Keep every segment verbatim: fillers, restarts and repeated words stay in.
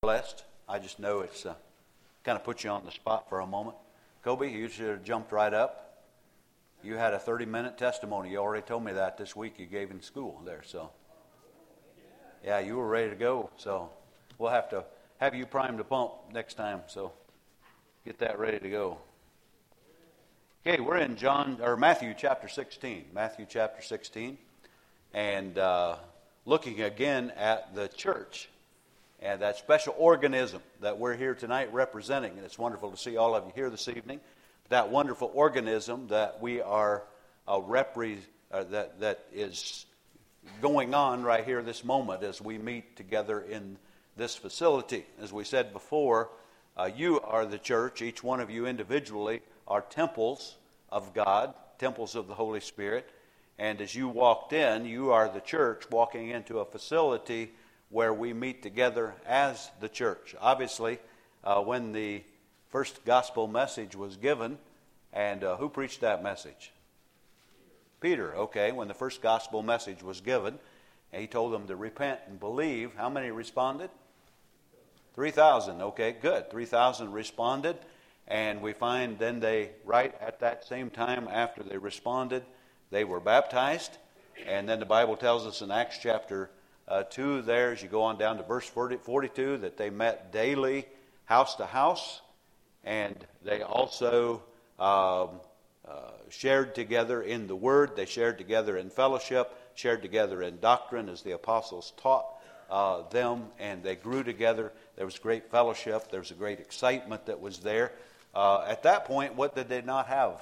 blessed. I just know it's uh, kind of put you on the spot for a moment. Kobe, you should have jumped right up. You had a thirty-minute testimony. You already told me that this week you gave in school there. So, yeah, you were ready to go. So we'll have to have you primed to pump next time. So get that ready to go. Okay, we're in John or Matthew chapter sixteen. Matthew chapter sixteen, and uh, looking again at the church. And that special organism that we're here tonight representing. And it's wonderful to see all of you here this evening. That wonderful organism that we are uh, repre- uh, that that is going on right here this moment as we meet together in this facility. As we said before, uh, you are the church. Each one of you individually are temples of God, temples of the Holy Spirit. And as you walked in, you are the church walking into a facility where we meet together as the church. Obviously, uh, when the first gospel message was given, and uh, who preached that message? Peter. Peter, okay. When the first gospel message was given, and he told them to repent and believe. How many responded? three thousand, okay, good. three thousand responded, and we find then they, right at that same time after they responded, they were baptized. And then the Bible tells us in Acts chapter Uh, two there, as you go on down to verse forty, forty-two, that they met daily house to house, and they also um, uh, shared together in the Word. They shared together in fellowship, shared together in doctrine as the apostles taught uh, them, and they grew together. There was great fellowship. There was a great excitement that was there. Uh, at that point, what did they not have?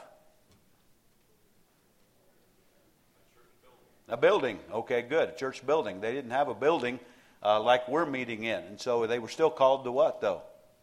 A building. Okay, good. A church building. They didn't have a building uh, like we're meeting in. And so they were still called to what, though?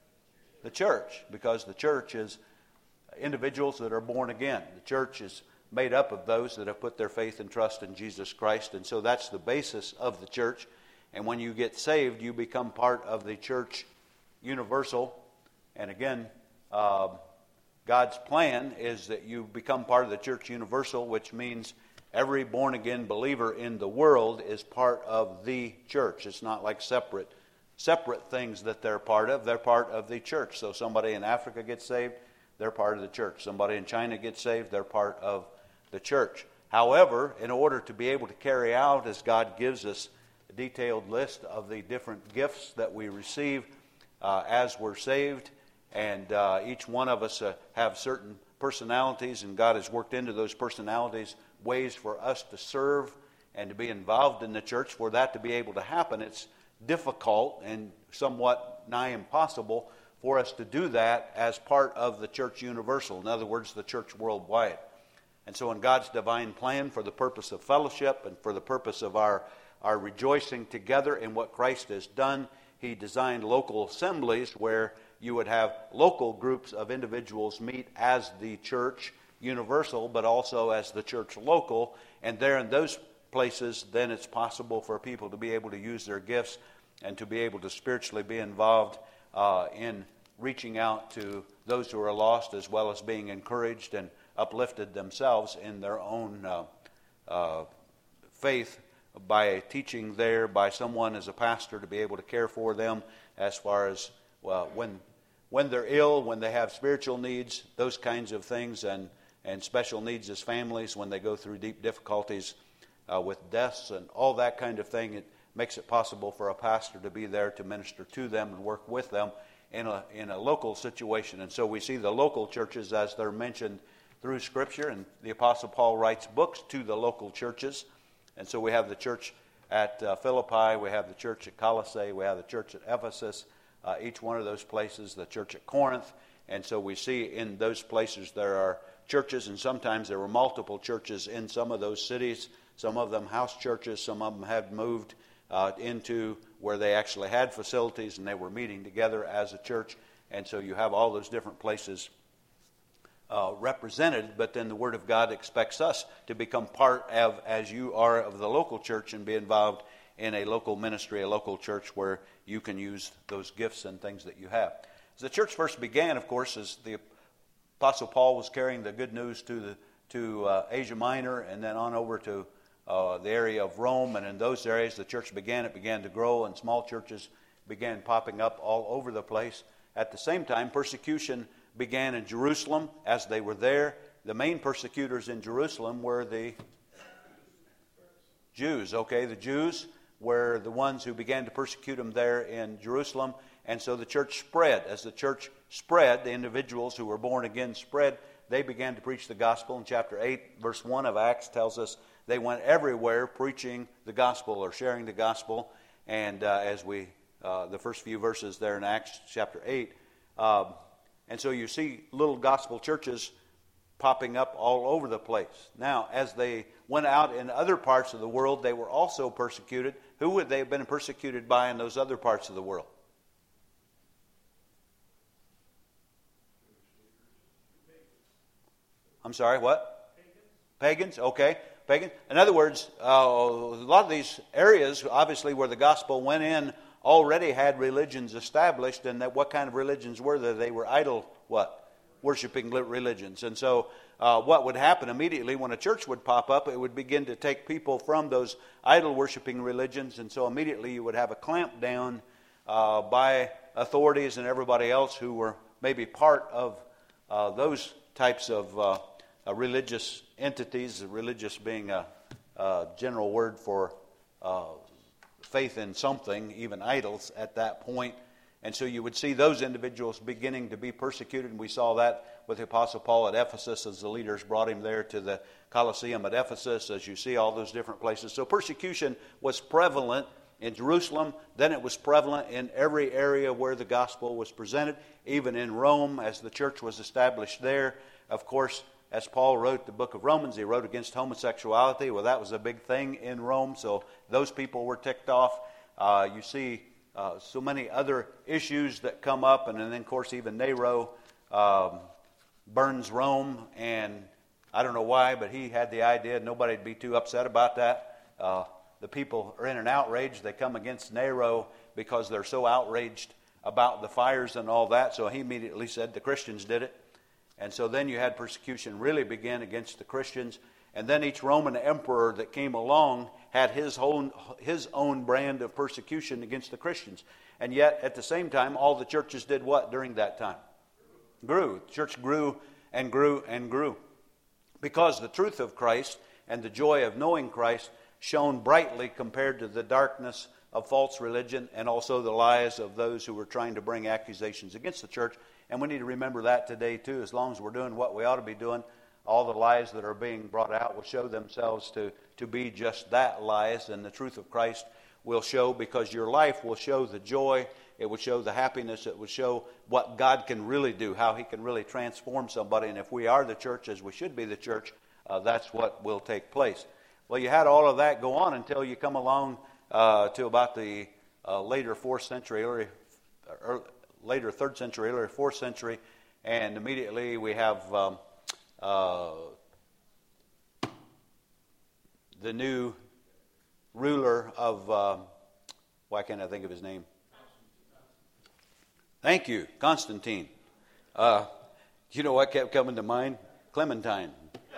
The church. Because the church is individuals that are born again. The church is made up of those that have put their faith and trust in Jesus Christ. And so that's the basis of the church. And when you get saved, you become part of the church universal. And again, uh, God's plan is that you become part of the church universal, which means every born-again believer in the world is part of the church. It's not like separate separate things that they're part of. They're part of the church. So somebody in Africa gets saved, they're part of the church. Somebody in China gets saved, they're part of the church. However, in order to be able to carry out, as God gives us a detailed list of the different gifts that we receive uh, as we're saved, and uh, each one of us uh, have certain personalities, and God has worked into those personalities ways for us to serve and to be involved in the church. For that to be able to happen, it's difficult and somewhat nigh impossible for us to do that as part of the church universal. In other words, the church worldwide. And so in God's divine plan, for the purpose of fellowship and for the purpose of our, our rejoicing together in what Christ has done, He designed local assemblies where you would have local groups of individuals meet as the church universal, but also as the church local. And there in those places, then it's possible for people to be able to use their gifts and to be able to spiritually be involved uh, in reaching out to those who are lost, as well as being encouraged and uplifted themselves in their own uh, uh, faith by teaching there, by someone as a pastor to be able to care for them as far as, well, when when they're ill, when they have spiritual needs, those kinds of things, and and special needs as families when they go through deep difficulties uh, with deaths and all that kind of thing. It makes it possible for a pastor to be there to minister to them and work with them in a in a local situation. And so we see the local churches as they're mentioned through Scripture, and the Apostle Paul writes books to the local churches. And so we have the church at uh, Philippi, we have the church at Colossae, we have the church at Ephesus, uh, each one of those places, the church at Corinth. And so we see in those places there are churches, and sometimes there were multiple churches in some of those cities. Some of them house churches, some of them had moved uh, into where they actually had facilities and they were meeting together as a church. And so you have all those different places uh, represented, but then the Word of God expects us to become part of, as you are, of the local church and be involved in a local ministry, a local church where you can use those gifts and things that you have. As the church first began, of course, as the Apostle Paul was carrying the good news to the to uh, Asia Minor and then on over to uh, the area of Rome, and in those areas the church began. It began to grow, and small churches began popping up all over the place. At the same time, persecution began in Jerusalem as they were there. The main persecutors in Jerusalem were the Jews. Okay, the Jews were the ones who began to persecute them there in Jerusalem. And so the church spread. As the church spread, the individuals who were born again spread. They began to preach the gospel. In chapter eight, verse one of Acts tells us they went everywhere preaching the gospel or sharing the gospel. And uh, as we, uh, the first few verses there in Acts chapter eight. Um, and so you see little gospel churches popping up all over the place. Now, as they went out in other parts of the world, they were also persecuted. Who would they have been persecuted by in those other parts of the world? I'm sorry, what? Pagans. Pagans, okay. Pagans. In other words, uh, a lot of these areas, obviously, where the gospel went in, already had religions established, and that what kind of religions were they? They were idol, what? Worshipping religions. And so uh, what would happen immediately when a church would pop up, it would begin to take people from those idol worshipping religions, and so immediately you would have a clamp down uh, by authorities and everybody else who were maybe part of uh, those types of uh, uh, religious entities, religious being a, a general word for uh, faith in something, even idols at that point. And so you would see those individuals beginning to be persecuted. And we saw that with the Apostle Paul at Ephesus as the leaders brought him there to the Colosseum at Ephesus, as you see all those different places. So persecution was prevalent in Jerusalem. Then it was prevalent in every area where the gospel was presented, even in Rome as the church was established there. Of course, as Paul wrote the book of Romans, he wrote against homosexuality. Well, that was a big thing in Rome, so those people were ticked off. Uh, you see Uh, so many other issues that come up, and then of course even Nero um, burns Rome, and I don't know why, but he had the idea nobody'd be too upset about that. Uh, the people are in an outrage. They come against Nero because they're so outraged about the fires and all that, so he immediately said the Christians did it. And so then you had persecution really begin against the Christians. And then each Roman emperor that came along had his own, his own brand of persecution against the Christians. And yet, at the same time, all the churches did what during that time? Grew. The church grew and grew and grew. Because the truth of Christ and the joy of knowing Christ shone brightly compared to the darkness of false religion and also the lies of those who were trying to bring accusations against the church. And we need to remember that today too. As long as we're doing what we ought to be doing, all the lies that are being brought out will show themselves to, to be just that, lies, and the truth of Christ will show, because your life will show the joy, it will show the happiness, it will show what God can really do, how He can really transform somebody. And if we are the church as we should be the church, uh, that's what will take place. Well, you had all of that go on until you come along uh, to about the uh, later fourth century, early, early, later third century, early fourth century, and immediately we have um, uh, the new ruler of, uh, why can't I think of his name? Thank you, Constantine. Uh, you know what kept coming to mind? Clementine.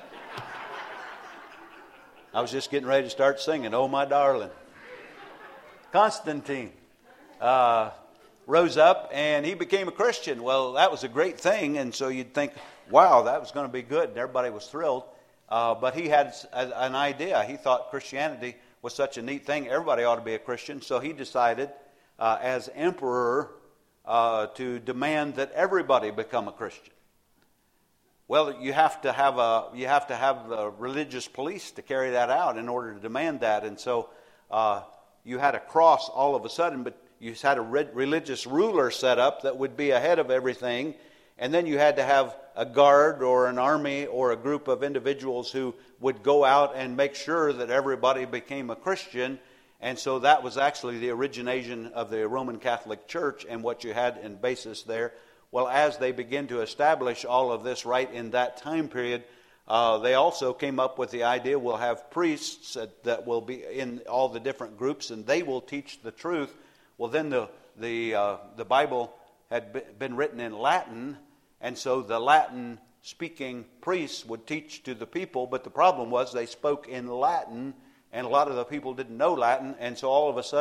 I was just getting ready to start singing, "Oh, my darling." Constantine uh, rose up and he became a Christian. Well, that was a great thing, and so you'd think, wow, that was going to be good, and everybody was thrilled. Uh, but he had a, an idea. He thought Christianity was such a neat thing. Everybody ought to be a Christian. So he decided, uh, as emperor, uh, to demand that everybody become a Christian. Well, you have to have a you have to have a religious police to carry that out in order to demand that. And so uh, you had a cross all of a sudden, but you had a re- religious ruler set up that would be ahead of everything. And then you had to have a guard or an army or a group of individuals who would go out and make sure that everybody became a Christian. And so that was actually the origination of the Roman Catholic Church and what you had in basis there. Well, as they begin to establish all of this right in that time period, uh, they also came up with the idea we'll have priests that, that will be in all the different groups, and they will teach the truth. Well, then the the uh, the Bible had been written in Latin, and so the Latin-speaking priests would teach to the people, but the problem was they spoke in Latin, and a lot of the people didn't know Latin, and so all of a sudden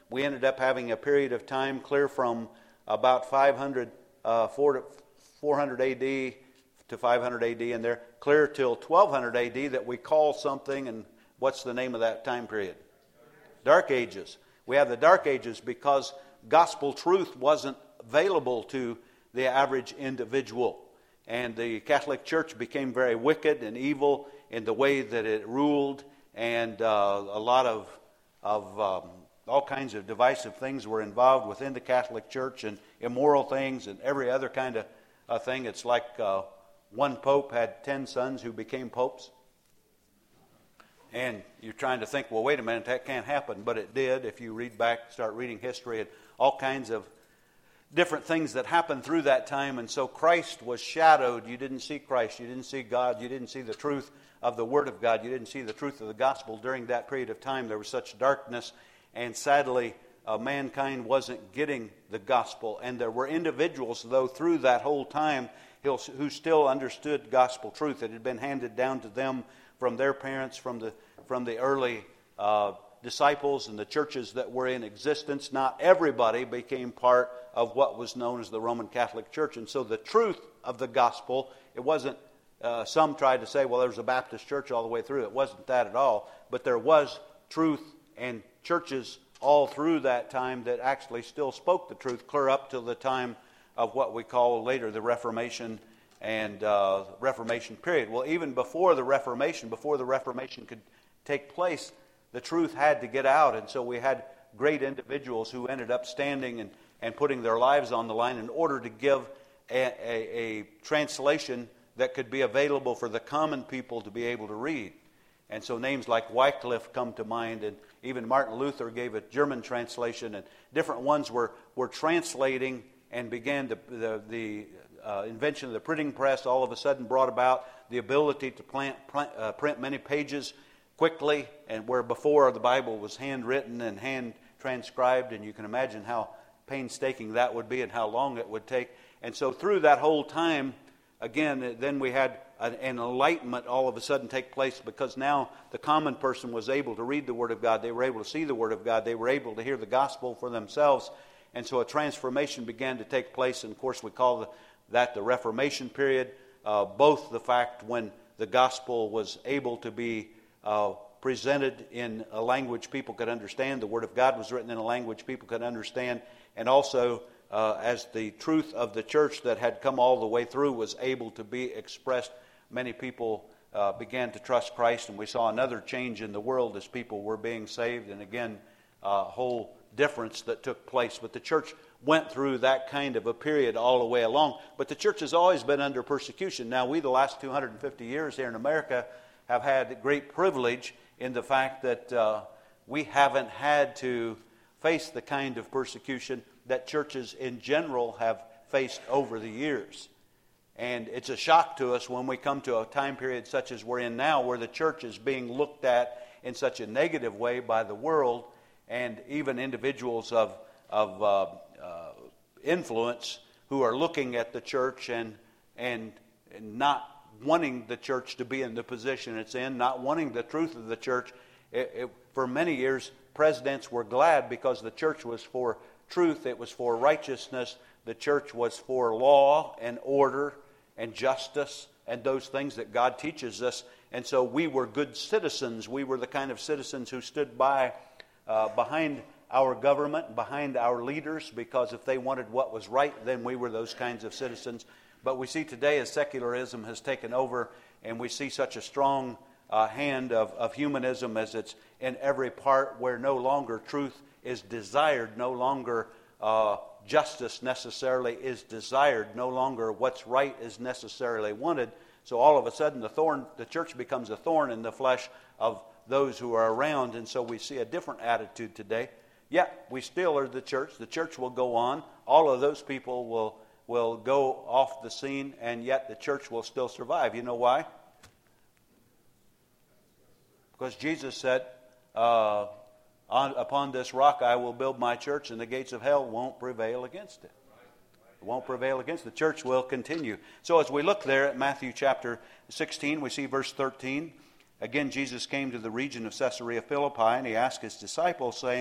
we ended up having a period of time clear from about five hundred, uh, four hundred A D to five hundred A D, and they're clear till twelve hundred A D that we call something, and what's the name of that time period? Dark Ages. We have the Dark Ages because gospel truth wasn't available to the average individual. And the Catholic Church became very wicked and evil in the way that it ruled, and uh, a lot of, of um, all kinds of divisive things were involved within the Catholic Church, and immoral things and every other kind of uh, thing. It's like uh, one pope had ten sons who became popes. And you're trying to think, well, wait a minute, that can't happen. But it did. If you read back, start reading history, and all kinds of different things that happened through that time. And so Christ was shadowed. You didn't see Christ. You didn't see God. You didn't see the truth of the Word of God. You didn't see the truth of the gospel during that period of time. There was such darkness. And sadly, uh, mankind wasn't getting the gospel. And there were individuals, though, through that whole time who still understood gospel truth. It had been handed down to them from their parents, from the from the early uh, disciples and the churches that were in existence. Not everybody became part of what was known as the Roman Catholic Church. And so the truth of the gospel, it wasn't, uh, some tried to say, well, there was a Baptist church all the way through. It wasn't that at all. But there was truth and churches all through that time that actually still spoke the truth, clear up to the time of what we call later the Reformation and uh, Reformation period. Well, even before the Reformation, before the Reformation could take place, the truth had to get out. And so we had great individuals who ended up standing and, and putting their lives on the line in order to give a, a, a translation that could be available for the common people to be able to read. And so names like Wycliffe come to mind, and even Martin Luther gave a German translation, and different ones were, were translating and began to, the, the uh, invention of the printing press all of a sudden brought about the ability to plant, print, uh, print many pages quickly, and where before the Bible was handwritten and hand transcribed, and you can imagine how painstaking that would be and how long it would take. And so through that whole time, again, then we had an, an enlightenment all of a sudden take place, because now the common person was able to read the Word of God. They were able to see the Word of God. They were able to hear the gospel for themselves. And so a transformation began to take place. And of course we call the, that the Reformation period. Uh, both the fact when the gospel was able to be Uh, presented in a language people could understand. The Word of God was written in a language people could understand. And also, uh, as the truth of the church that had come all the way through was able to be expressed, many people uh, began to trust Christ. And we saw another change in the world as people were being saved. And again, a whole difference that took place. But the church went through that kind of a period all the way along. But the church has always been under persecution. Now, we, the last two hundred fifty years here in America, have had great privilege in the fact that uh, we haven't had to face the kind of persecution that churches in general have faced over the years. And it's a shock to us when we come to a time period such as we're in now, where the church is being looked at in such a negative way by the world, and even individuals of, of uh, uh, influence who are looking at the church and, and, and not wanting the church to be in the position it's in, not wanting the truth of the church. It, it, for many years, presidents were glad because the church was for truth, it was for righteousness, the church was for law and order and justice and those things that God teaches us. And so we were good citizens. We were the kind of citizens who stood by uh, behind our government, behind our leaders, because if they wanted what was right, then we were those kinds of citizens. But we see today as secularism has taken over, and we see such a strong uh, hand of, of humanism as it's in every part, where no longer truth is desired, no longer uh, justice necessarily is desired, no longer what's right is necessarily wanted. So all of a sudden the thorn, the church becomes a thorn in the flesh of those who are around, and so we see a different attitude today. Yeah, we still are the church. The church will go on. All of those people will will go off the scene, and yet the church will still survive. You know why? Because Jesus said, uh, on, upon this rock I will build my church, and the gates of hell won't prevail against it. It won't prevail against it. The church will continue. So as we look there at Matthew chapter sixteen, we see verse thirteen. Again, Jesus came to the region of Caesarea Philippi, and he asked his disciples, saying,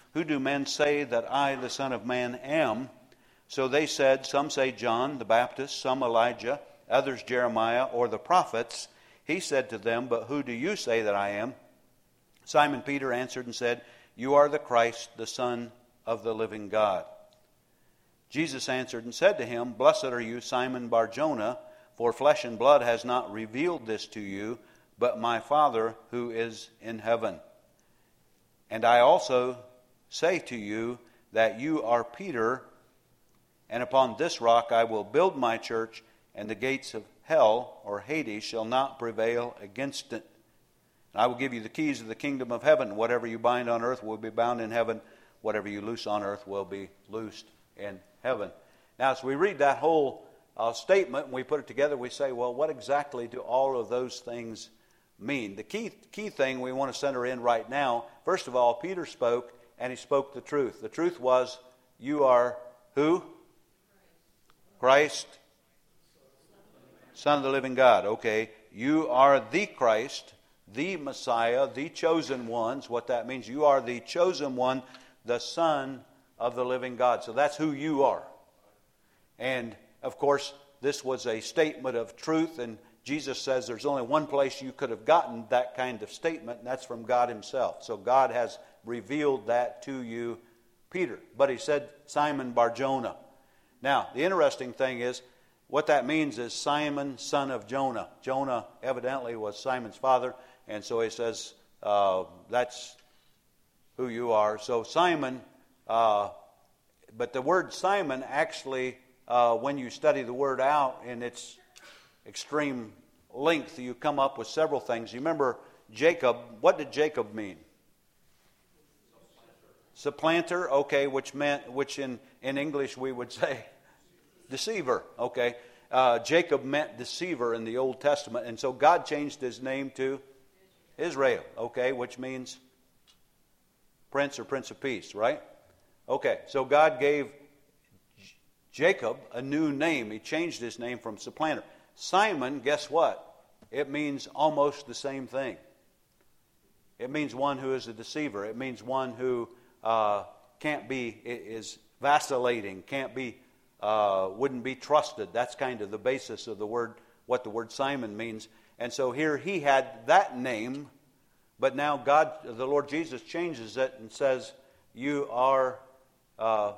who do men say that I, the Son of Man, am? So they said, some say John the Baptist, some Elijah, others Jeremiah, or the prophets. He said to them, but who do you say that I am? Simon Peter answered and said, you are the Christ, the Son of the living God. Jesus answered and said to him, blessed are you, Simon Bar-Jonah, for flesh and blood has not revealed this to you, but my Father who is in heaven. And I also say to you that you are Peter, and upon this rock I will build my church, and the gates of hell, or Hades, shall not prevail against it. And I will give you the keys of the kingdom of heaven. Whatever you bind on earth will be bound in heaven. Whatever you loose on earth will be loosed in heaven. Now, as we read that whole uh, statement and we put it together, we say, well, what exactly do all of those things mean? The key, key thing we want to center in right now, first of all, Peter spoke, and he spoke the truth. The truth was, you are who? Christ, Son of the living God. Okay, you are the Christ, the Messiah, the chosen ones. What that means, you are the chosen one, the Son of the living God. So that's who you are. And, of course, this was a statement of truth, and Jesus says there's only one place you could have gotten that kind of statement, and that's from God himself. So God has revealed that to you, Peter. But he said, Simon Bar-Jonah. Now, the interesting thing is, what that means is Simon, son of Jonah. Jonah evidently was Simon's father, and so he says, uh, that's who you are. So Simon, uh, but the word Simon actually, uh, when you study the word out in its extreme length, you come up with several things. You remember Jacob, what did Jacob mean? Supplanter, okay, which meant, which in, in English we would say deceiver, okay. Uh, Jacob meant deceiver in the Old Testament, and so God changed his name to Israel, okay, which means Prince or Prince of Peace, right? Okay, so God gave Jacob a new name. He changed his name from supplanter. Simon, guess what? It means almost the same thing. It means one who is a deceiver. It means one who uh, can't be, is vacillating, can't be, uh, wouldn't be trusted. That's kind of the basis of the word, what the word Simon means. And so here he had that name, but now God, the Lord Jesus, changes it and says, you are uh,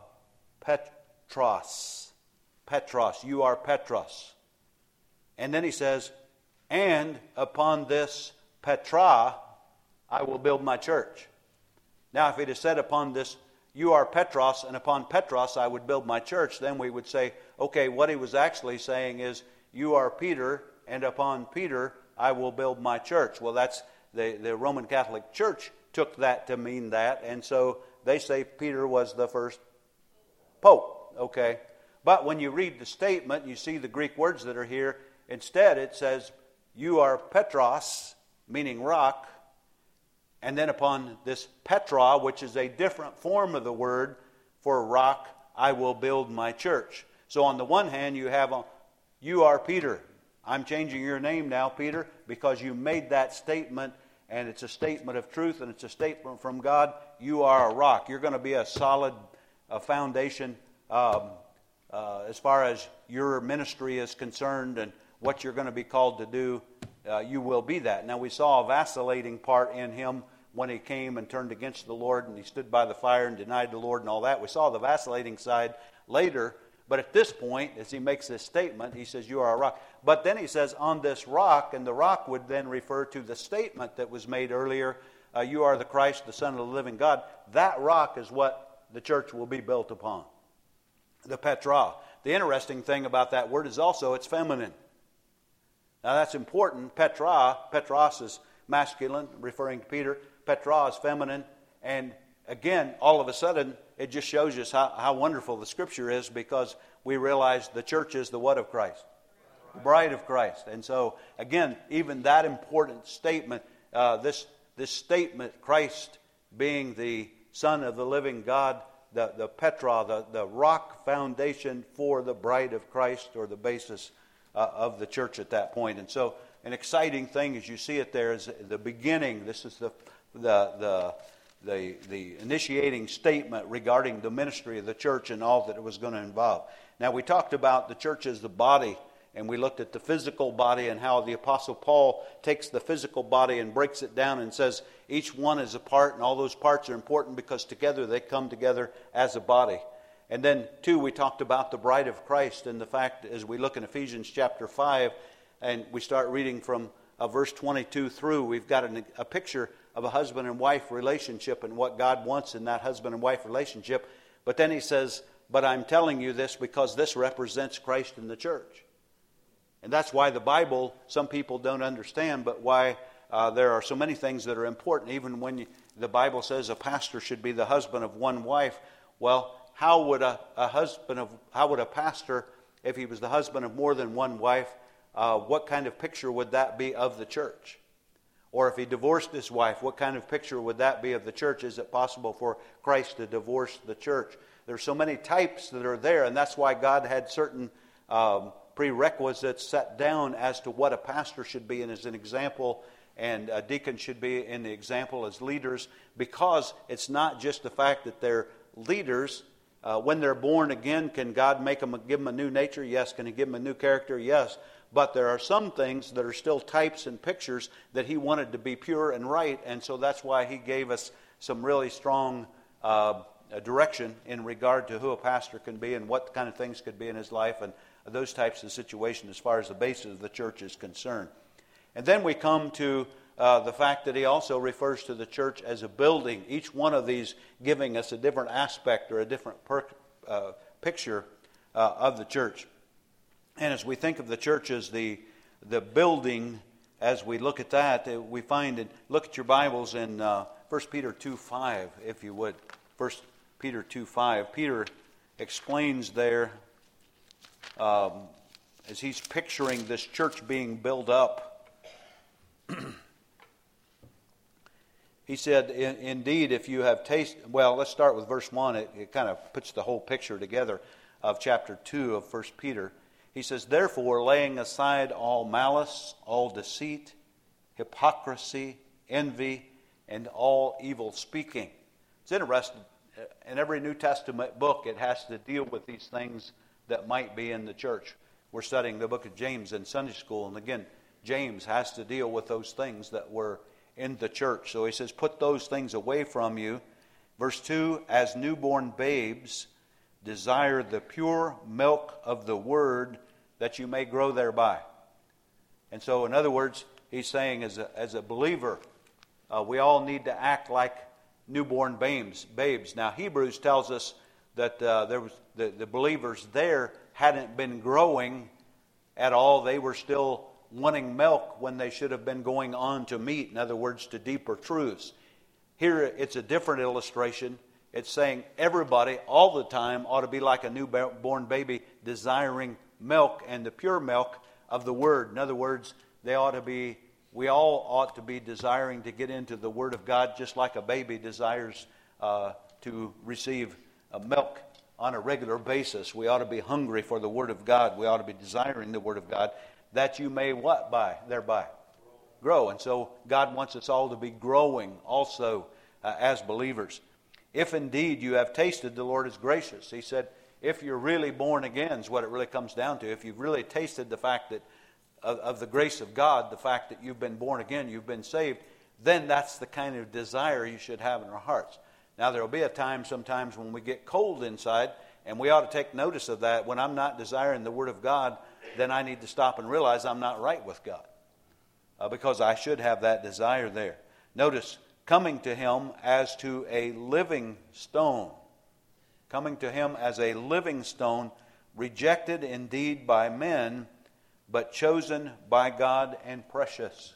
Petros. Petros. You are Petros. And then he says, and upon this Petra, I will build my church. Now, if it is said upon this, you are Petros, and upon Petros I would build my church, then we would say, okay, what he was actually saying is, you are Peter, and upon Peter I will build my church. Well, that's the, the Roman Catholic Church took that to mean that, and so they say Peter was the first pope, okay? But when you read the statement, you see the Greek words that are here. Instead, it says, you are Petros, meaning rock, and then upon this Petra, which is a different form of the word for rock, I will build my church. So on the one hand, you have, a, you are Peter. I'm changing your name now, Peter, because you made that statement, and it's a statement of truth, and it's a statement from God. You are a rock. You're going to be a solid uh, foundation um, uh, as far as your ministry is concerned and what you're going to be called to do. Uh, you will be that. Now, we saw a vacillating part in him when he came and turned against the Lord, and he stood by the fire and denied the Lord and all that. We saw the vacillating side later, but at this point, as he makes this statement, he says, you are a rock. But then he says, on this rock, and the rock would then refer to the statement that was made earlier, uh, you are the Christ, the Son of the living God. That rock is what the church will be built upon, the Petra. The interesting thing about that word is also it's feminine. Now that's important. Petra, Petros is masculine, referring to Peter. Petra is feminine. And again, all of a sudden, it just shows us how, how wonderful the Scripture is, because we realize the church is the what of Christ? The bride of Christ. And so, again, even that important statement, uh, this, this statement, Christ being the Son of the living God, the, the Petra, the, the rock foundation for the bride of Christ, or the basis uh, of the church at that point. And so, an exciting thing as you see it there is the beginning. This is the the the the, the initiating statement regarding the ministry of the church and all that it was going to involve. Now, we talked about the church as the body, and we looked at the physical body and how the Apostle Paul takes the physical body and breaks it down and says each one is a part, and all those parts are important because together they come together as a body. And then, two, we talked about the bride of Christ and the fact, as we look in Ephesians chapter five, and we start reading from uh, verse twenty-two through, we've got an, a picture of a husband and wife relationship and what God wants in that husband and wife relationship. But then he says, but I'm telling you this because this represents Christ in the church. And that's why the Bible, some people don't understand, but why uh, there are so many things that are important. Even when you, the Bible says a pastor should be the husband of one wife, well, how would a, a husband of how would a pastor, if he was the husband of more than one wife, uh, what kind of picture would that be of the church? Or if he divorced his wife, what kind of picture would that be of the church? Is it possible for Christ to divorce the church? There's so many types that are there, and that's why God had certain um, prerequisites set down as to what a pastor should be and as an example, and a deacon should be in the example as leaders, because it's not just the fact that they're leaders. Uh, when they're born again, can God make them, give them a new nature? Yes. Can He give them a new character? Yes. But there are some things that are still types and pictures that He wanted to be pure and right, and so that's why He gave us some really strong uh, direction in regard to who a pastor can be and what kind of things could be in his life and those types of situations as far as the basis of the church is concerned. And then we come to uh, the fact that He also refers to the church as a building, each one of these giving us a different aspect or a different per, uh, picture uh, of the church. And as we think of the church as the the building, as we look at that, we find, and look at your Bibles in uh, First Peter two five, if you would. First Peter two five. Peter explains there, um, as he's picturing this church being built up, he said, indeed, if you have tasted, well, let's start with verse one. It, it kind of puts the whole picture together of chapter two of First Peter. He says, therefore, laying aside all malice, all deceit, hypocrisy, envy, and all evil speaking. It's interesting. In every New Testament book, it has to deal with these things that might be in the church. We're studying the book of James in Sunday school, and again, James has to deal with those things that were in the church. So he says, put those things away from you. Verse two, as newborn babes, desire the pure milk of the word that you may grow thereby. And so, in other words, he's saying as a, as a believer, uh, we all need to act like newborn babes. babes. Now, Hebrews tells us that uh, there was the, the believers there hadn't been growing at all. They were still wanting milk when they should have been going on to meat. In other words, to deeper truths. Here, it's a different illustration. It's saying everybody all the time ought to be like a newborn baby desiring milk and the pure milk of the Word. In other words, they ought to be, we all ought to be desiring to get into the Word of God just like a baby desires uh, to receive uh, milk on a regular basis. We ought to be hungry for the Word of God. We ought to be desiring the Word of God that you may what by? Thereby. Grow. And so God wants us all to be growing also uh, as believers. If indeed you have tasted the Lord is gracious. He said, if you're really born again is what it really comes down to. If you've really tasted the fact that of, of the grace of God, the fact that you've been born again, you've been saved, then that's the kind of desire you should have in our hearts. Now there will be a time sometimes when we get cold inside, and we ought to take notice of that. When I'm not desiring the Word of God, then I need to stop and realize I'm not right with God. Uh, because I should have that desire there. Notice, coming to Him as to a living stone. Coming to Him as a living stone, rejected indeed by men, but chosen by God and precious.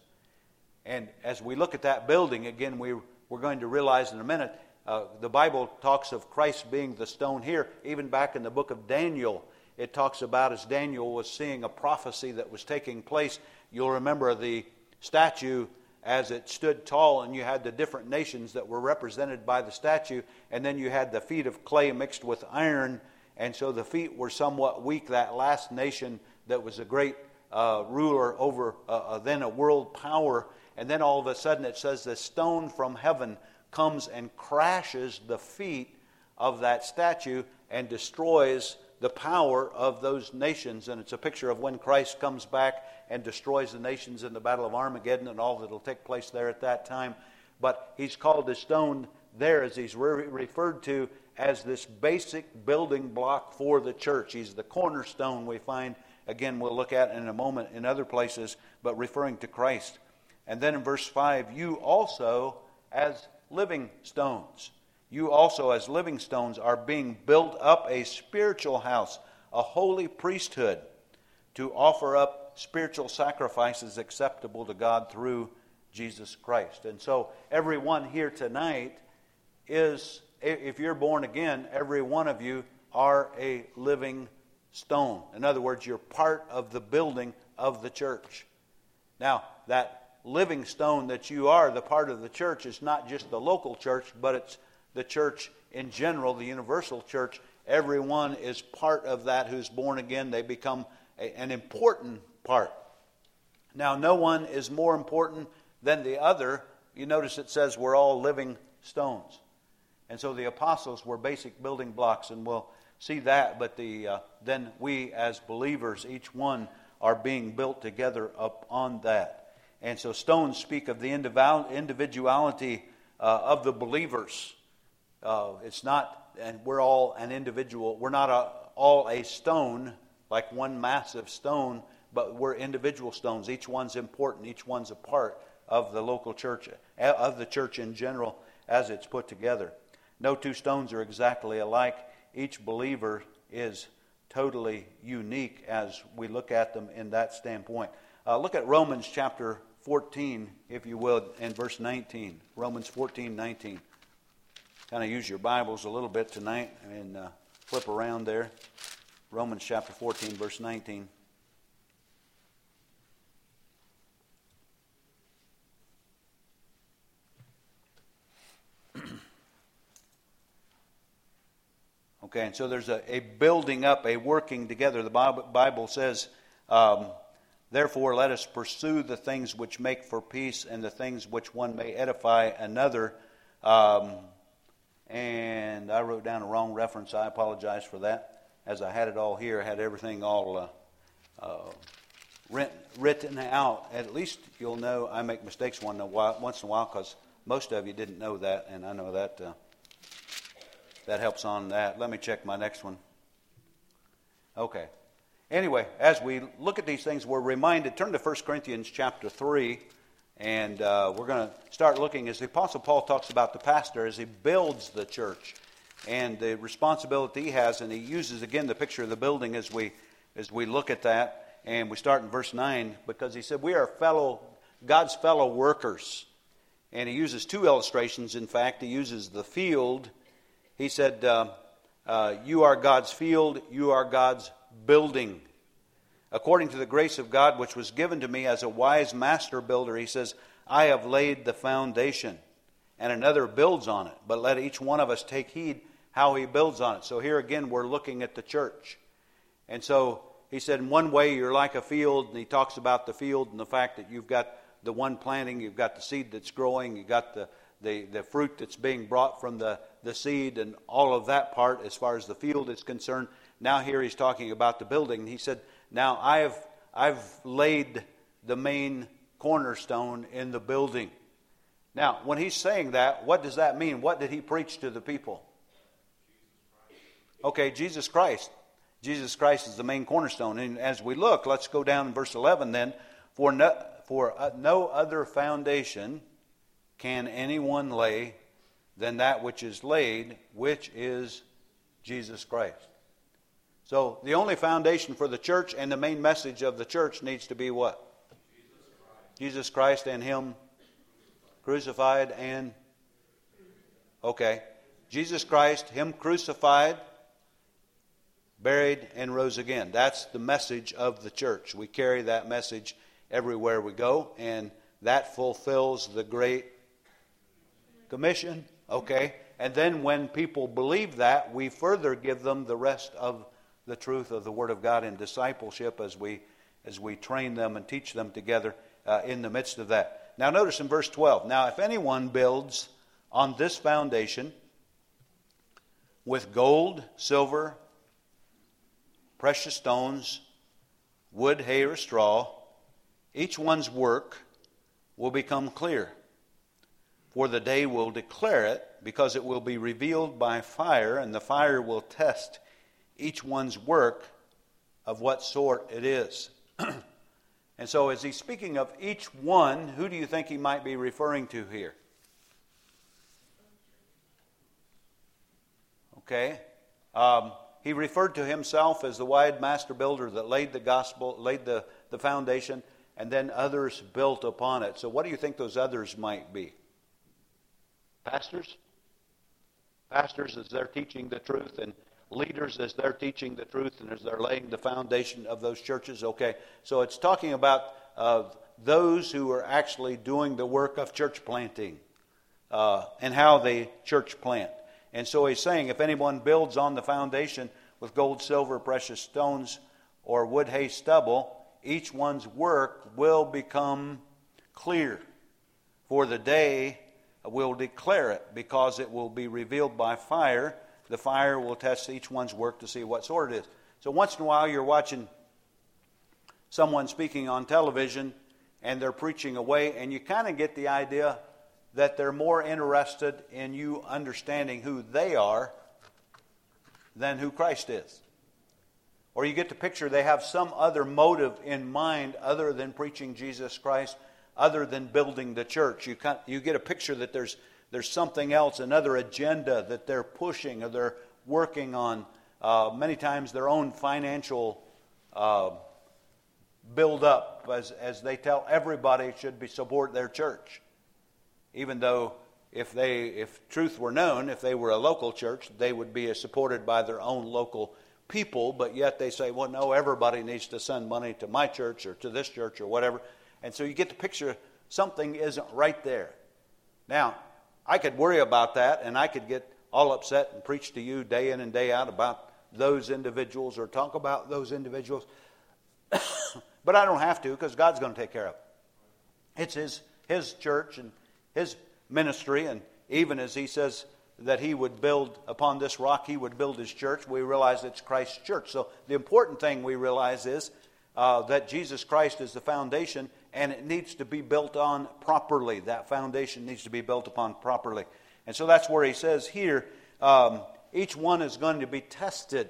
And as we look at that building, again, we, we're going to realize in a minute, uh, the Bible talks of Christ being the stone here. Even back in the book of Daniel, it talks about as Daniel was seeing a prophecy that was taking place. You'll remember the statue as it stood tall, and you had the different nations that were represented by the statue, and then you had the feet of clay mixed with iron, and so the feet were somewhat weak. That last nation that was a great uh, ruler over uh, uh, then a world power, and then all of a sudden it says the stone from heaven comes and crashes the feet of that statue and destroys the power of those nations. And it's a picture of when Christ comes back and destroys the nations in the Battle of Armageddon and all that will take place there at that time. But he's called the stone there, as he's re- referred to as this basic building block for the church. He's the cornerstone we find, again, we'll look at in a moment in other places, but referring to Christ. And then in verse five, you also as living stones. You also as living stones are being built up a spiritual house, a holy priesthood, to offer up spiritual sacrifices acceptable to God through Jesus Christ. And so everyone here tonight is, if you're born again, every one of you are a living stone. In other words, you're part of the building of the church. Now, that living stone that you are, the part of the church, is not just the local church, but it's the church in general, the universal church. Everyone is part of that who's born again. They become a, an important part. Now, no one is more important than the other. You notice it says we're all living stones. And so the apostles were basic building blocks, and we'll see that. But the uh, then we as believers, each one, are being built together upon that. And so stones speak of the individuality uh, of the believers. Uh, it's not, and we're all an individual. We're not a, all a stone, like one massive stone, but we're individual stones. Each one's important. Each one's a part of the local church, of the church in general, as it's put together. No two stones are exactly alike. Each believer is totally unique as we look at them in that standpoint. Uh, look at Romans chapter fourteen, if you will, and verse nineteen. Romans fourteen, nineteen. Kind of use your Bibles a little bit tonight and uh, flip around there. Romans chapter fourteen, verse nineteen. Okay, and so there's a, a building up, a working together. The Bible, Bible says, um, therefore let us pursue the things which make for peace and the things which one may edify another. Um, and I wrote down a wrong reference. I apologize for that. As I had it all here, I had everything all uh, uh, written, written out. At least you'll know I make mistakes one in a while, once in a while, because most of you didn't know that, and I know that... Uh, That helps on that. Let me check my next one. Okay. Anyway, as we look at these things, we're reminded, turn to First Corinthians chapter three, and uh, we're going to start looking as the Apostle Paul talks about the pastor as he builds the church and the responsibility he has, and he uses again the picture of the building as we as we look at that. And we start in verse nine, because he said we are fellow God's fellow workers. And he uses two illustrations. In fact, he uses the field. He said, uh, uh, you are God's field, you are God's building. According to the grace of God which was given to me as a wise master builder, he says, I have laid the foundation, and another builds on it. But let each one of us take heed how he builds on it. So here again, we're looking at the church. And so he said, in one way, you're like a field, and he talks about the field and the fact that you've got the one planting, you've got the seed that's growing, you've got the The, the fruit that's being brought from the, the seed and all of that part as far as the field is concerned. Now here he's talking about the building. He said, now I have, I've laid the main cornerstone in the building. Now, when he's saying that, what does that mean? What did he preach to the people? Okay, Jesus Christ. Jesus Christ is the main cornerstone. And as we look, let's go down in verse eleven then. For no, for no other foundation can anyone lay than that which is laid, which is Jesus Christ. So the only foundation for the church and the main message of the church needs to be what? Jesus Christ, Jesus Christ and Him crucified and... Okay. Jesus Christ, Him crucified, buried, and rose again. That's the message of the church. We carry that message everywhere we go, and that fulfills the Great Commission. Okay. And then when people believe that, we further give them the rest of the truth of the Word of God in discipleship as we as we train them and teach them together uh, in the midst of that. Now notice in verse twelve, now if anyone builds on this foundation with gold, silver, precious stones, wood, hay, or straw, each one's work will become clear. For the day will declare it, because it will be revealed by fire, and the fire will test each one's work of what sort it is. And so as he's speaking of each one, who do you think he might be referring to here? Okay. Um, he referred to himself as the wide master builder that laid the gospel, laid the, the foundation, and then others built upon it. So what do you think those others might be? Pastors? Pastors as they're teaching the truth, and leaders as they're teaching the truth, and as they're laying the foundation of those churches. Okay, so it's talking about uh, those who are actually doing the work of church planting uh, and how they church plant. And so he's saying, if anyone builds on the foundation with gold, silver, precious stones, or wood, hay, stubble, each one's work will become clear. For the day will declare it, because it will be revealed by fire. The fire will test each one's work to see what sort it is. So once in a while you're watching someone speaking on television and they're preaching away, and you kind of get the idea that they're more interested in you understanding who they are than who Christ is. Or you get the picture they have some other motive in mind other than preaching Jesus Christ, other than building the church. You can, you get a picture that there's there's something else, another agenda that they're pushing or they're working on. Uh, many times their own financial uh, build up, as as they tell everybody should be support their church. Even though if they if truth were known, if they were a local church, they would be supported by their own local people. But yet they say, well, no, everybody needs to send money to my church or to this church or whatever. And so you get the picture, something isn't right there. Now, I could worry about that, and I could get all upset and preach to you day in and day out about those individuals or talk about those individuals. But I don't have to, because God's going to take care of it. It's his, his church and his ministry, and even as he says that he would build upon this rock, he would build his church, we realize it's Christ's church. So the important thing we realize is uh, that Jesus Christ is the foundation, and it needs to be built on properly. That foundation needs to be built upon properly. And so that's where he says here, um, each one is going to be tested.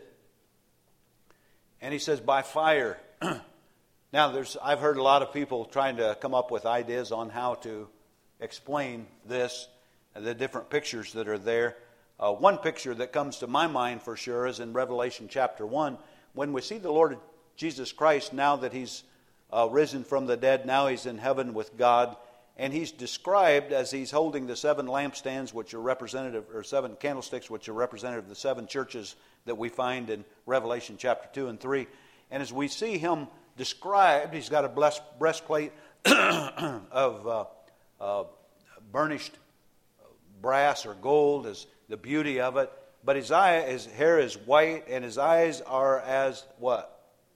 And he says, by fire. Now, there's I've heard a lot of people trying to come up with ideas on how to explain this, the different pictures that are there. Uh, one picture that comes to my mind for sure is in Revelation chapter one, when we see the Lord Jesus Christ, now that he's uh, risen from the dead, now he's in heaven with God, and he's described as he's holding the seven lampstands, which are representative, or seven candlesticks, which are representative of the seven churches that we find in Revelation chapter two and three. And as we see him described, he's got a blessed breastplate of uh, uh, burnished brass or gold, is the beauty of it. But his eye, his hair is white, and his eyes are as what?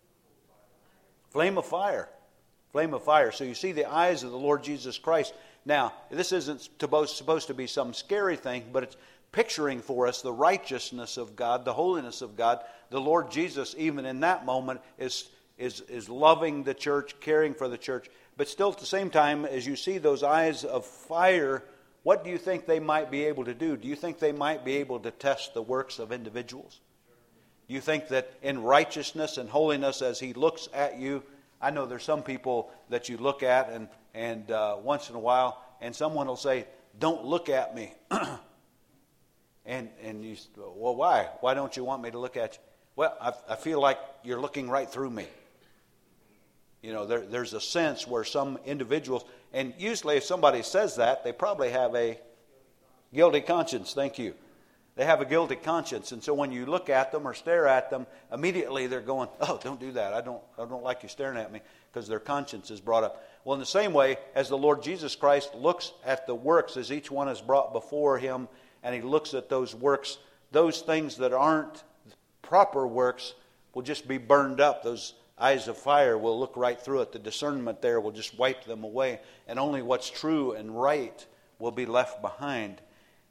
Flame of fire. Flame of fire. So you see the eyes of the Lord Jesus Christ. Now, this isn't supposed to be some scary thing, but it's picturing for us the righteousness of God, the holiness of God. The Lord Jesus, even in that moment, is, is, is loving the church, caring for the church. But still, at the same time, as you see those eyes of fire, what do you think they might be able to do? Do you think they might be able to test the works of individuals? Do you think that in righteousness and holiness, as he looks at you, I know there's some people that you look at and, and uh, once in a while, and someone will say, don't look at me. and and you, well, why? Why don't you want me to look at you? Well, I, I feel like you're looking right through me. You know, there, there's a sense where some individuals, and usually if somebody says that, they probably have a guilty conscience. Thank you. They have a guilty conscience, and so when you look at them or stare at them, immediately they're going, "Oh, don't do that. I don't, I don't like you staring at me," because their conscience is brought up. Well, in the same way, as the Lord Jesus Christ looks at the works as each one is brought before him, and he looks at those works, those things that aren't proper works will just be burned up. Those eyes of fire will look right through it. The discernment there will just wipe them away, and only what's true and right will be left behind.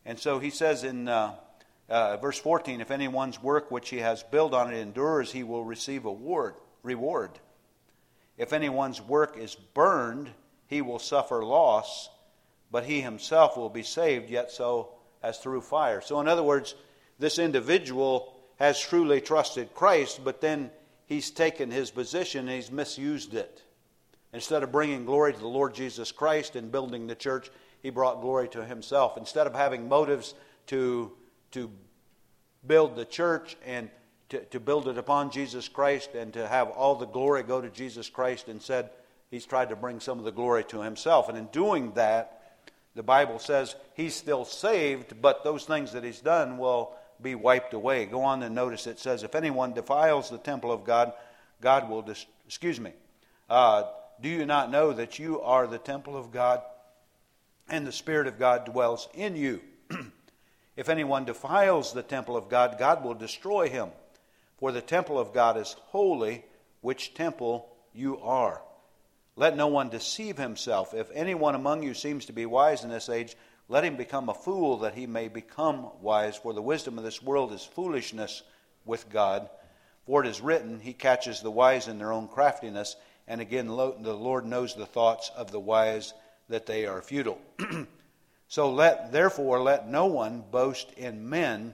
And so he says in uh, uh, verse fourteen, if anyone's work which he has built on it endures, he will receive a reward. reward. If anyone's work is burned, he will suffer loss, but he himself will be saved, yet so as through fire. So in other words, this individual has truly trusted Christ, but then he's taken his position and he's misused it. Instead of bringing glory to the Lord Jesus Christ and building the church, he brought glory to himself. Instead of having motives to, to build the church and to, to build it upon Jesus Christ and to have all the glory go to Jesus Christ, instead he's tried to bring some of the glory to himself. And in doing that, the Bible says he's still saved, but those things that he's done will be wiped away. Go on and notice it says, if anyone defiles the temple of God, God will, dis- excuse me, uh, do you not know that you are the temple of God and the Spirit of God dwells in you? If anyone defiles the temple of God, God will destroy him. For the temple of God is holy, which temple you are. Let no one deceive himself. If anyone among you seems to be wise in this age, let him become a fool that he may become wise. For the wisdom of this world is foolishness with God. For it is written, he catches the wise in their own craftiness. And again, the Lord knows the thoughts of the wise, that they are futile. So let therefore let no one boast in men,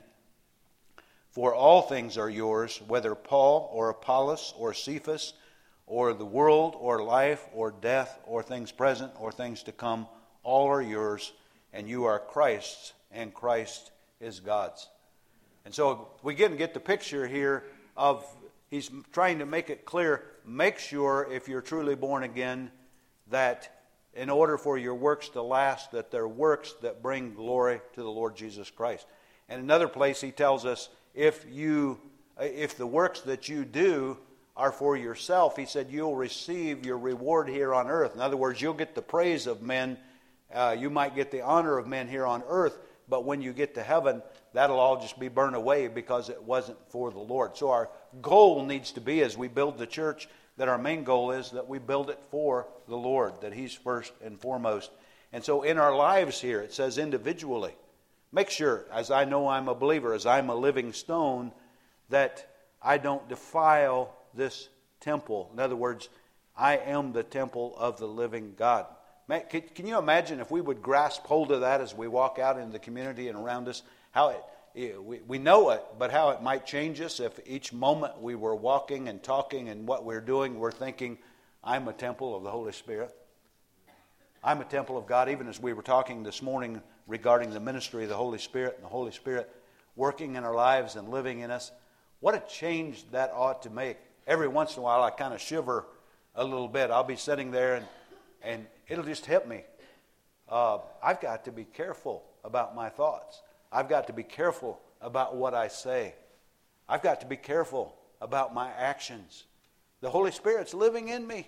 for all things are yours, whether Paul or Apollos or Cephas or the world or life or death or things present or things to come, all are yours, and you are Christ's, and Christ is God's. And so we get and get the picture here of, he's trying to make it clear, make sure if you're truly born again that in order for your works to last, that they're works that bring glory to the Lord Jesus Christ. And another place he tells us, if you, if the works that you do are for yourself, he said you'll receive your reward here on earth. In other words, you'll get the praise of men. Uh, you might get the honor of men here on earth, but when you get to heaven, that'll all just be burned away because it wasn't for the Lord. So our goal needs to be, as we build the church, that our main goal is that we build it for the Lord, that he's first and foremost. And so in our lives here, it says individually, make sure, as I know I'm a believer, as I'm a living stone, that I don't defile this temple. In other words, I am the temple of the living God. Man, can, can you imagine if we would grasp hold of that as we walk out into the community and around us, how it, we, we know it, but how it might change us if each moment we were walking and talking and what we're doing, we're thinking, I'm a temple of the Holy Spirit. I'm a temple of God, even as we were talking this morning regarding the ministry of the Holy Spirit and the Holy Spirit working in our lives and living in us. What a change that ought to make. Every once in a while I kind of shiver a little bit. I'll be sitting there and, and it'll just hit me. Uh, I've got to be careful about my thoughts. I've got to be careful about what I say. I've got to be careful about my actions. The Holy Spirit's living in me.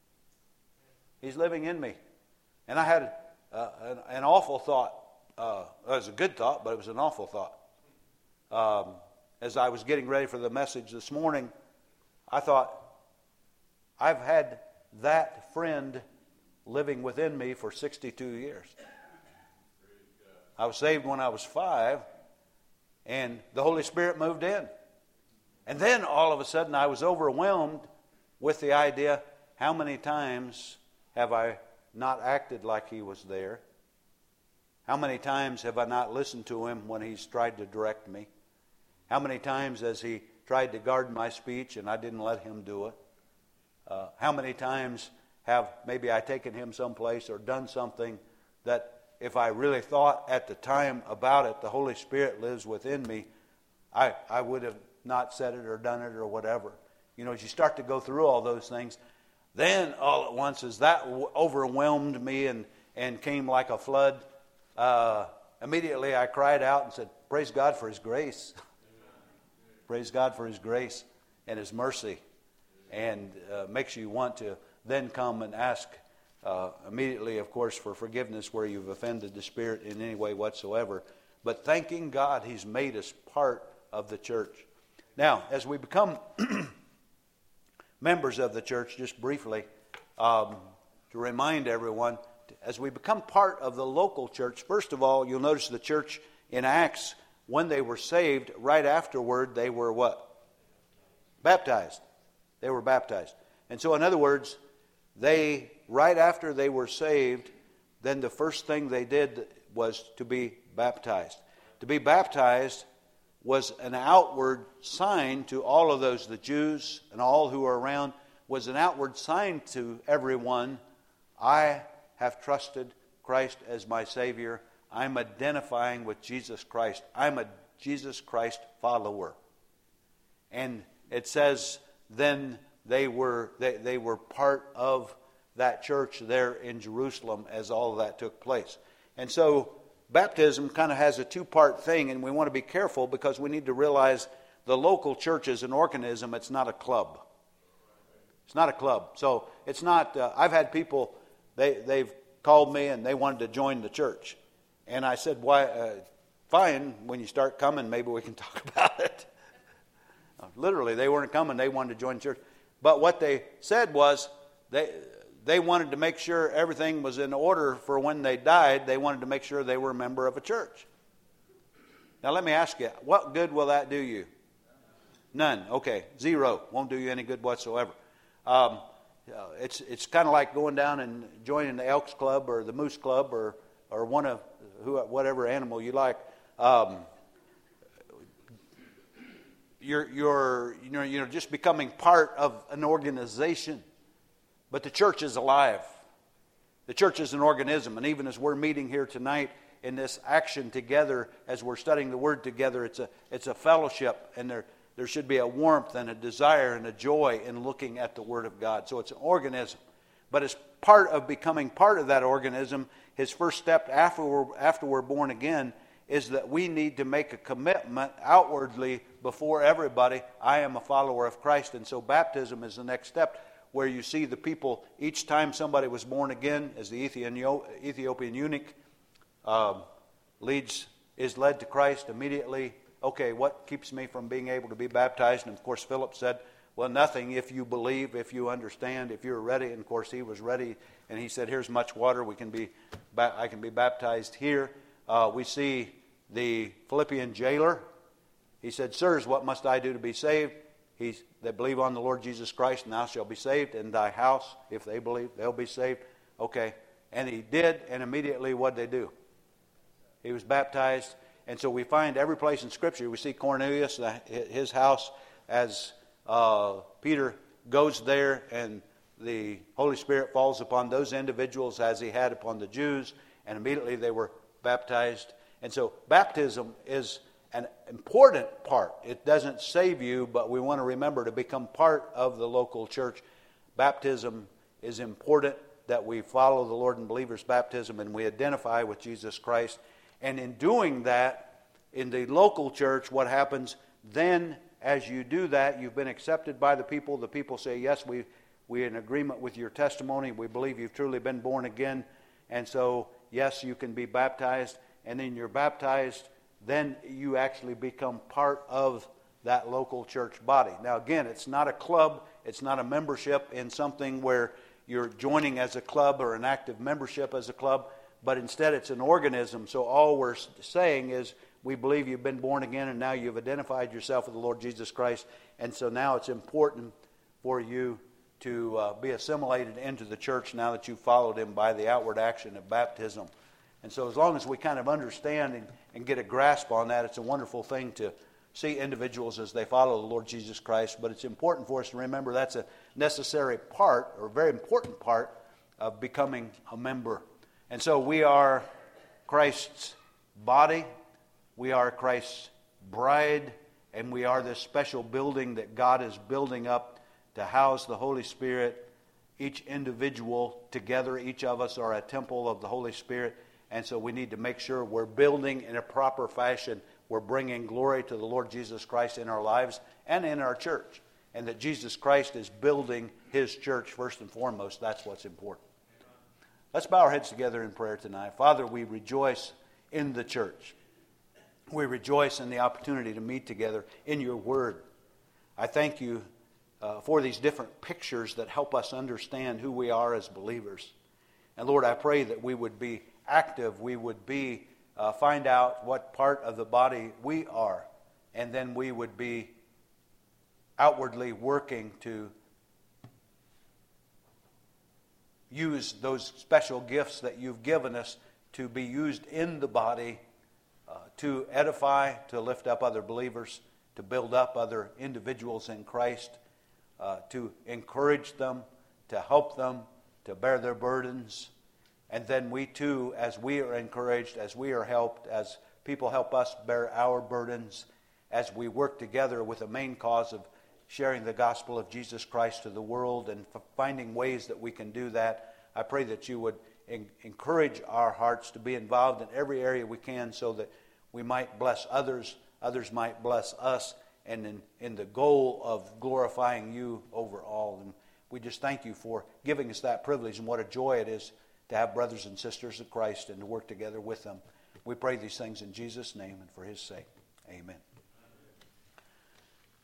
He's living in me. And I had uh, an, an awful thought. Uh, it was a good thought, but it was an awful thought. Um, as I was getting ready for the message this morning, I thought, I've had that friend living within me for sixty-two years. I was saved when I was five, and the Holy Spirit moved in. And then all of a sudden I was overwhelmed with the idea, how many times have I not acted like he was there? How many times have I not listened to him when he's tried to direct me? How many times has he tried to guard my speech and I didn't let him do it? Uh, how many times have maybe I taken him someplace or done something that if I really thought at the time about it, the Holy Spirit lives within me, I, I would have not said it or done it or whatever. You know, as you start to go through all those things, then all at once as that w- overwhelmed me and, and came like a flood, uh, immediately I cried out and said, praise God for his grace. Praise God for his grace and his mercy. And uh, makes you want to then come and ask uh, immediately, of course, for forgiveness where you've offended the Spirit in any way whatsoever. But thanking God he's made us part of the church. Now, as we become members of the church, just briefly, um, to remind everyone, as we become part of the local church, first of all, you'll notice the church in Acts, when they were saved, right afterward, they were what? Baptized. They were baptized. And so, in other words, they, right after they were saved, then the first thing they did was to be baptized. To be baptized was an outward sign to all of those, the Jews and all who were around, was an outward sign to everyone. I have trusted Christ as my Savior. I'm identifying with Jesus Christ. I'm a Jesus Christ follower. And it says then they were they, they were part of that church there in Jerusalem as all of that took place. And so baptism kind of has a two-part thing, and we want to be careful because we need to realize the local church is an organism. It's not a club. It's not a club. So it's not, uh, I've had people, they, they've called me and they wanted to join the church. And I said, why? Uh, fine, when you start coming, maybe we can talk about it. Literally, they weren't coming. They wanted to join the church. But what they said was they they wanted to make sure everything was in order for when they died. They wanted to make sure they were a member of a church. Now, let me ask you, what good will that do you? None. Okay, zero. Won't do you any good whatsoever. Um, it's it's kind of like going down and joining the Elks Club or the Moose Club or or one of who whatever animal you like. Um, You're, you're, you know, you're just becoming part of an organization. But the church is alive. The church is an organism. And even as we're meeting here tonight in this action together, as we're studying the Word together, it's a, it's a fellowship. And there, there should be a warmth and a desire and a joy in looking at the Word of God. So it's an organism. But as part of becoming part of that organism, his first step after we're, after we're born again is that we need to make a commitment outwardly before everybody. I am a follower of Christ. And so baptism is the next step, where you see the people, each time somebody was born again, as the Ethiopian eunuch um, leads is led to Christ immediately. Okay, what keeps me from being able to be baptized? And of course Philip said, well, nothing, if you believe, if you understand, if you're ready. And of course he was ready, and he said, here's much water, we can be, I can be baptized here. Uh, we see the Philippian jailer. He said, sirs, what must I do to be saved? He that believe on the Lord Jesus Christ, and thou shalt be saved, and thy house. If they believe, they'll be saved. Okay. And he did, and immediately what did they do? He was baptized. And so we find every place in Scripture, we see Cornelius, his house, as uh, Peter goes there, and the Holy Spirit falls upon those individuals as he had upon the Jews, and immediately they were baptized. And so baptism is an important part. It doesn't save you, but we want to remember to become part of the local church. Baptism is important, that we follow the Lord in believers' baptism and we identify with Jesus Christ. And in doing that, in the local church, what happens then, as you do that, you've been accepted by the people. The people say, yes, we, we're in agreement with your testimony. We believe you've truly been born again. And so, yes, you can be baptized. And then you're baptized, then you actually become part of that local church body. Now, again, it's not a club. It's not a membership in something where you're joining as a club or an active membership as a club, but instead it's an organism. So all we're saying is we believe you've been born again, and now you've identified yourself with the Lord Jesus Christ. And so now it's important for you to uh, be assimilated into the church now that you've followed him by the outward action of baptism. And so as long as we kind of understand and, and get a grasp on that, it's a wonderful thing to see individuals as they follow the Lord Jesus Christ. But it's important for us to remember that's a necessary part, or a very important part, of becoming a member. And so we are Christ's body, we are Christ's bride, and we are this special building that God is building up to house the Holy Spirit. Each individual together, each of us are a temple of the Holy Spirit. And so we need to make sure we're building in a proper fashion. We're bringing glory to the Lord Jesus Christ in our lives and in our church. And that Jesus Christ is building his church first and foremost. That's what's important. Let's bow our heads together in prayer tonight. Father, we rejoice in the church. We rejoice in the opportunity to meet together in your word. I thank you uh, for these different pictures that help us understand who we are as believers. And Lord, I pray that we would be active, we would be uh, uh, find out what part of the body we are, and then we would be outwardly working to use those special gifts that you've given us to be used in the body uh, to edify, to lift up other believers, to build up other individuals in Christ, uh, to encourage them, to help them, to bear their burdens. And then we too, as we are encouraged, as we are helped, as people help us bear our burdens, as we work together with the main cause of sharing the gospel of Jesus Christ to the world and f- finding ways that we can do that, I pray that you would en- encourage our hearts to be involved in every area we can so that we might bless others, others might bless us, and in, in the goal of glorifying you over all. And we just thank you for giving us that privilege, and what a joy it is to have brothers and sisters of Christ and to work together with them. We pray these things in Jesus' name and for his sake. Amen.